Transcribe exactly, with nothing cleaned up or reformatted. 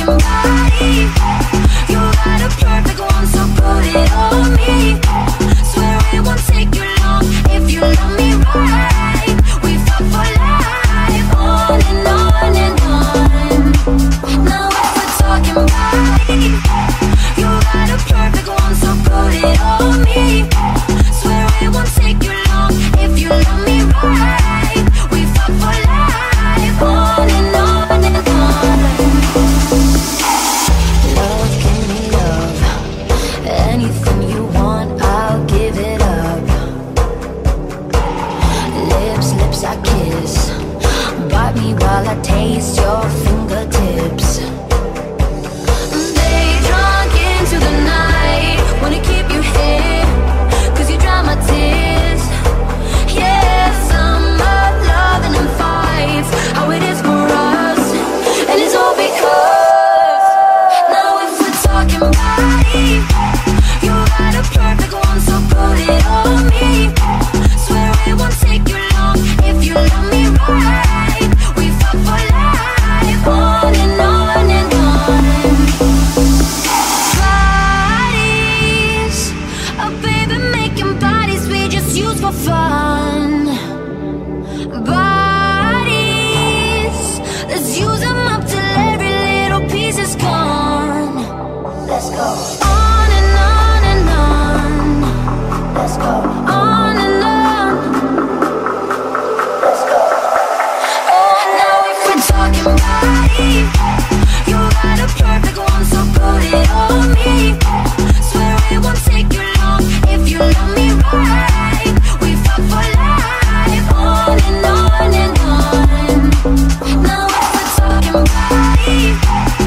talking body. You got a perfect one, so put it on me. Swear it won't take you long if you love me right. We fuck for life, on and on and on. Now if we're talking body, you got a perfect one, so put it on me. Swear it won't take you long if you love me right. We fuck for life, on and on and on. Love, give me love. Anything you want, I'll give it up. Lips, lips I kiss. Bite me while I taste your fingertips. They drunk into the night. Wanna keep you here, cause you dry my tears. Yeah, summer loving and fights, how it is for us. And it's all because now if we're talking body, you got a perfect one, so put it on me. Swear it won't take you long if you love me right. We fuck for life, on and on and on. Bodies, oh baby, making bodies we just use for fun. Bodies, let's use them up till every little piece is gone. Let's go on and on and on. Let's go on and on. Let's go. Oh, now if we're talking body, you got a perfect one, so put it on me. Swear it won't take you long if you love me right. We fuck for life, on and on and on. Now if we're talking body,